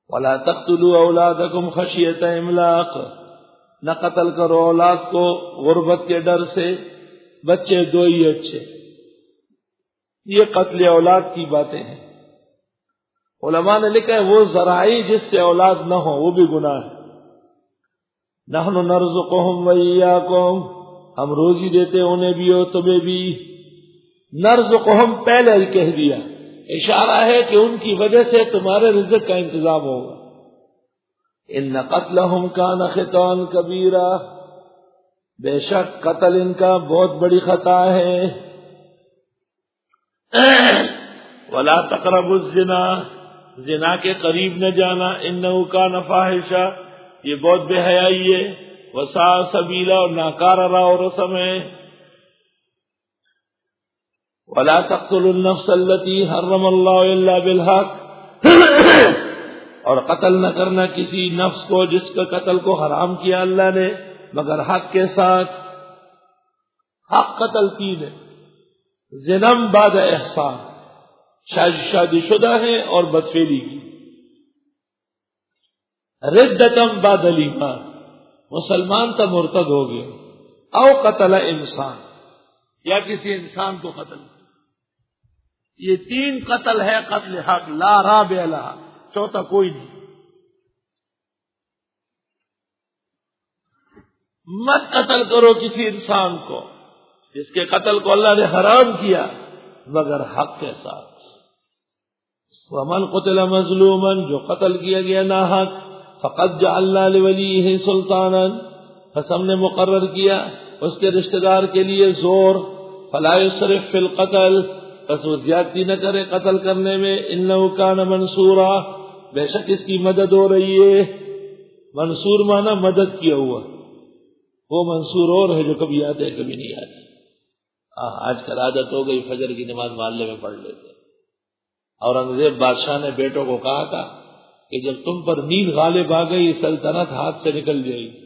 ولا تقتلوا اولادکم خشیۃ املاق، نہ قتل کرو اولاد کو غربت کے ڈر سے، بچے دو ہی اچھے۔ یہ قتل اولاد کی باتیں ہیں۔ علماء نے لکھا ہے وہ ذرائع جس سے اولاد نہ ہو وہ بھی گناہ ہے۔ نحن نرزقهم وإياكم، ہم روزی دیتے انہیں بھی اور تمہیں بھی۔ نرزقهم پہلے ہی کہہ دیا، اشارہ ہے کہ ان کی وجہ سے تمہارے رزق کا انتظام ہوگا۔ ان قتلهم كان خطأ كبيرا، بے شک قتل ان کا بہت بڑی خطا ہے۔ ولا تقربوا الزنا، زنا کے قریب نہ جانا، انه كان فاحشا، یہ بہت بے حیائی ہے، وساء سبیلا، اور ناکارہ راہ و رسم ہے۔ ولا تقتلوا النفس التي حرم الله الا بالحق، اور قتل نہ کرنا کسی نفس کو جس کا قتل کو حرام کیا اللہ نے مگر حق کے ساتھ۔ حق قتل تین ہے، زنم بعد احسان، شادی شدہ ہے اور بدفعلی کی، ردتم بعد الایمان، مسلمان تا مرتد ہو گئے، او قتل انسان، یا کسی انسان کو قتل۔ یہ تین قتل ہے قتل حق، لا رابع لہا، چوتھا کوئی نہیں۔ مت قتل کرو کسی انسان کو جس کے قتل کو اللہ نے حرام کیا مگر حق کے ساتھ۔ ومن قتل مظلوما، جو قتل کیا گیا ناحق، فقد جعلنا لولیہ سلطانا، بس ہم نے مقرر کیا اس کے رشتہ دار کے لیے زور، فلا یسرف فی القتل، بس وہ زیادتی نہ کرے قتل کرنے میں، انہ کان منصورا، بے شک اس کی مدد ہو رہی ہے۔ منصور مانا مدد کیا ہوا، وہ منصور اور ہے جو کبھی آتے کبھی نہیں آتے۔ آج کل عادت ہو گئی فجر کی نماز محلے میں پڑھ لیتے۔ اورنگزیب بادشاہ نے بیٹوں کو کہا تھا کہ جب تم پر نیند غالب آ گئی سلطنت ہاتھ سے نکل جائے گی۔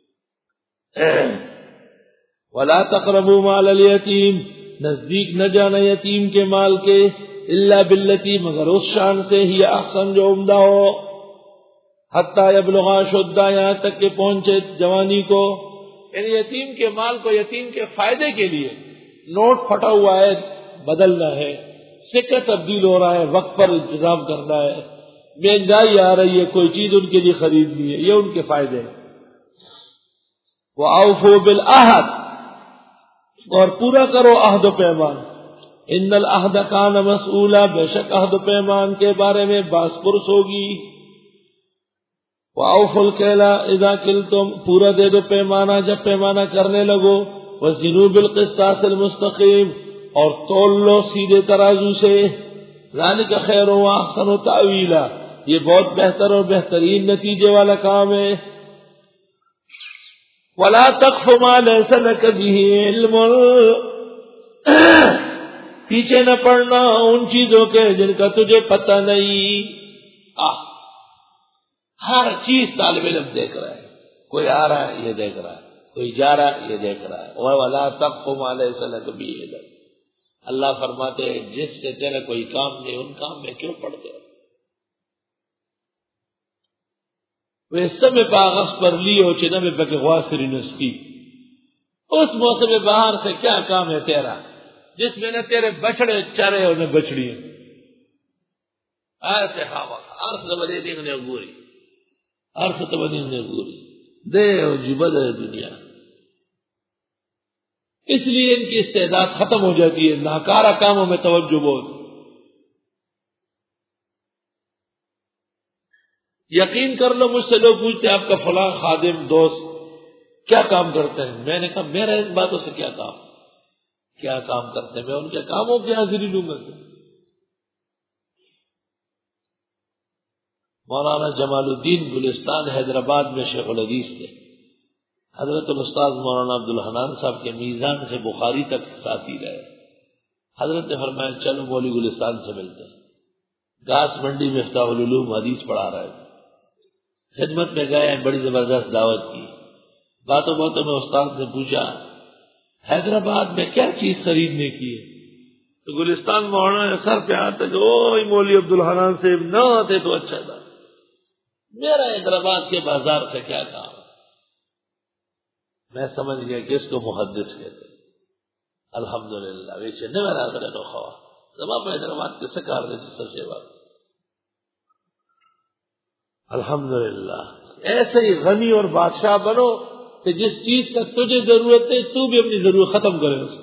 ولا تقربوا مال الیتیم، نزدیک نہ جانا یتیم کے مال کے، الا باللتی، مگر اس شان سے ہی احسن جو عمدہ ہو، حتی یبلغ اشدہ، یہاں تک کہ پہنچے جوانی کو۔ یعنی یتیم کے مال کو یتیم کے فائدے کے لیے، نوٹ پھٹا ہوا ہے بدلنا ہے، سکہ تبدیل ہو رہا ہے، وقت پر انتظام کرنا ہے، مہنگائی آ رہی ہے، کوئی چیز ان کے لیے خریدنی ہے، یہ ان کے فائدے ہیں۔ وَأَوْفُوا بِالْعَهْدِ، اور پورا کرو عہد و پیمان، ان العہد کان مسئولا، بے شک عہد و پیمان کے بارے میں باس پرس ہوگی۔ وَأَوْفُوا الْكَيْلَ إِذَا كِلْتُمْ، پورا دے دو پیمانہ جب پیمانہ کرنے لگو، وَزِنُوا بِالْقِسْطَاسِ الْمُسْتَقِيمِ، اور تول لو سیدھے ترازو سے، ذَلِكَ خَيْرٌ وَأَحْسَنُ تَأْوِيلًا، یہ بہت بہتر اور بہترین نتیجے والا کام ہے۔ وَلَا تَقْفُ مَا لَيْسَ لَكَ بِهِ عِلْمٌ، پیچھے نہ پڑنا ان چیزوں کے جن کا تجھے پتہ نہیں۔ ہر چیز طالب علم دیکھ رہا ہے، کوئی آ رہا ہے یہ دیکھ رہا ہے، کوئی جا رہا ہے یہ دیکھ رہا ہے۔ وَلَا تَقْفُ مَا لَيْسَ لَكَ بِهِ عِلْمٌ، اللہ فرماتے ہیں جس سے تیرا کوئی کام نہیں ان کام میں کیوں پڑتے ہو؟ ویسے پاغس پر لیو چنہ میں پک غواسری نسکی، اس موسم بہار سے کیا کام ہے تیرا جس میں نہ تیرے بچڑے چرے اور نہ بچڑی ایسے خواہ عرص بدے دیکھنے گوری، عرص تو بدے گوری دے جی بدے دنیا۔ اس لیے ان کی استعداد ختم ہو جاتی ہے، ناکارہ کاموں میں توجہ بہت۔ یقین کر لو مجھ سے لوگ پوچھتے آپ کا فلاں خادم دوست کیا کام کرتے ہیں، میں نے کہا میرا اس باتوں سے کیا کام کرتے ہیں، میں ان کے کاموں کی حاضری لوں گا۔ مولانا جمال الدین گلستان حیدرآباد میں شیخ الحدیث تھے، حضرت الاستاذ مولانا عبدالحنان صاحب کے میزان سے بخاری تک ساتھی رہے۔ حضرت نے فرمایا چلو مولوی گلستان سے ملتے ہیں، گھاس منڈی میں مفتاح العلوم حدیث پڑھا رہے تھے، خدمت میں گئے، بڑی زبردست دعوت کی۔ باتوں باتوں میں استاد نے پوچھا حیدرآباد میں کیا چیز خریدنے کی ہے، تو گلستان مولانا سر پہ آتا کہ او مولوی عبدالحنان صاحب نہ آتے تو اچھا تھا، میرا حیدرآباد کے بازار سے کیا کام؟ میں سمجھ گیا کہ اس کو محدث کہتے ہیں۔ الحمدللہ ویچے نے میرا کرے تو خواہ زباب حیدرآباد کسے کار دے جس سے بات۔ الحمدللہ ایسے ہی غنی اور بادشاہ بنو کہ جس چیز کا تجھے ضرورت ہے تو بھی اپنی ضرورت ختم کرے اس کو۔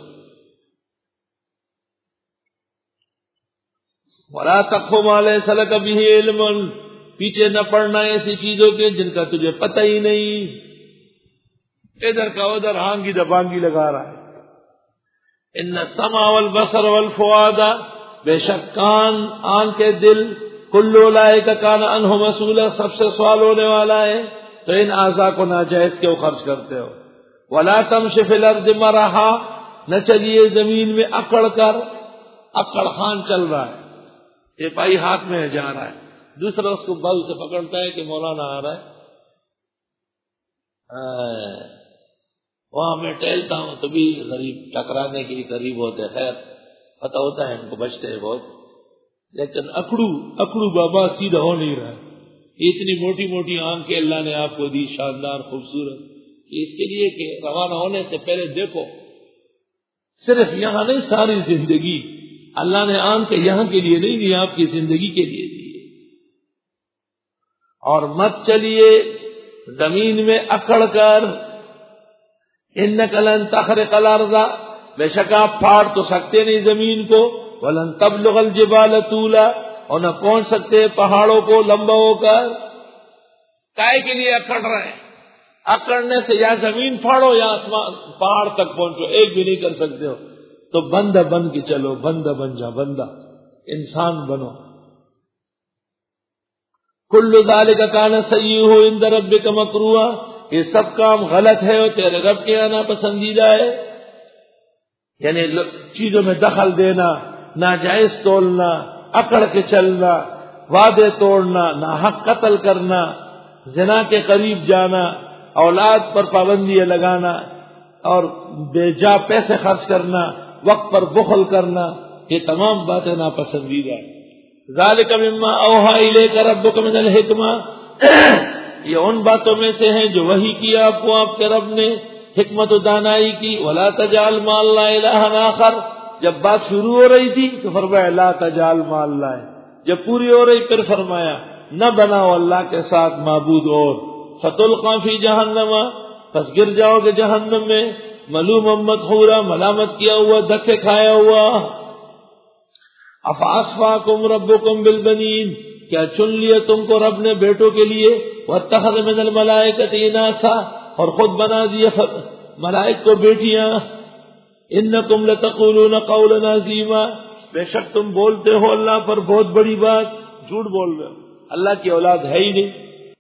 وَلَا تَقْفُ مَا لَيْسَ لَكَ بِهِ عِلْمٌ، پیچھے نہ پڑنا ایسی چیزوں کے جن کا تجھے پتہ ہی نہیں۔ ادھر کا ادھر ہانگی دبانگی لگا رہا ہے۔ ان السمع والبصر والفؤاد، بے شک کان، آنکھ، دل، کل اولئک کان عنہ مسئولا، سب سے سوال ہونے والا ہے۔ تو ان اعضاء کو ناجائز کیوں خرچ کرتے ہو؟ ولا تمش فی الارض مرحا، نہ چلیے زمین میں اکڑ کر، اکڑ خان چل رہا ہے، یہ پائی ہاتھ میں جا رہا ہے، دوسرا اس کو بل سے پکڑتا ہے کہ مولانا آ رہا ہے۔ وہاں میں ٹہلتا ہوں تو بھی غریب ٹکرانے کے لیے قریب ہوتے، خیر پتہ ہوتا ہے ان کو بچتے ہیں بہت، لیکن اکڑو بابا سیدھا ہو نہیں رہا ہے۔ اتنی موٹی موٹی آنکھیں اللہ نے آپ کو دی، شاندار خوبصورت، اس کے لیے کہ روانہ ہونے سے پہلے دیکھو، صرف یہاں نہیں ساری زندگی اللہ نے آنکھیں یہاں کے لیے نہیں دی، آپ کی زندگی کے لیے دی۔ اور مت چلیے زمین میں اکڑ کر، انک لن تخرق الارض، بے شک آپ پھاڑ تو سکتے نہیں زمین کو، ولن تبلغ الجبال طولا، اور نہ پہنچ سکتے پہاڑوں کو لمبا ہو کر۔ کائے کے لیے اکڑ رہے ہیں؟ اکڑنے سے یا زمین پھاڑو یا آسمان پہاڑ تک پہنچو، ایک بھی نہیں کر سکتے ہو۔ تو بندہ بن کے چلو، بندہ بن جا، بندہ انسان بنو۔ کل ذالک کان سیئہ عند ربک مکروہا، یہ سب کام غلط ہے اور تیرے رب کے یہاں ناپسندیدہ ہے۔ یعنی چیزوں میں دخل دینا، ناجائز تولنا، اکڑ کے چلنا، وعدے توڑنا، ناحق قتل کرنا، زنا کے قریب جانا، اولاد پر پابندیاں لگانا اور بے جا پیسے خرچ کرنا، وقت پر بخل کرنا، یہ تمام باتیں ناپسندیدہ ہیں۔ ذالک مما اوحی الیک ربک من الحکمہ، یہ ان باتوں میں سے ہیں جو وحی کیا آپ کو آپ کے رب نے، حکمت و دانائی کی۔ ولا تجعل مع اللہ الہا آخر، جب بات شروع ہو رہی تھی تو فرمایا لا تجعل مع اللہ، جب پوری ہو رہی پھر فرمایا نہ بناؤ اللہ کے ساتھ معبود اور۔ فتلقى فی جہنم، پس گر جاؤ گے جہنم میں، ملوما مدحورا، ملامت کیا ہوا، دھکے کھایا ہوا۔ افاصفاکم ربکم بالبنین، کیا چن لیا تم کو رب نے بیٹوں کے لیے، واتخذ من الملائکۃ اناثا، اور خود بنا دیا ملائک کو بیٹیاں۔ انکم لتقولون قولا عظیما، بے شک تم بولتے ہو اللہ پر بہت بڑی بات، جھوٹ بول رہے ہو، اللہ کی اولاد ہے ہی نہیں۔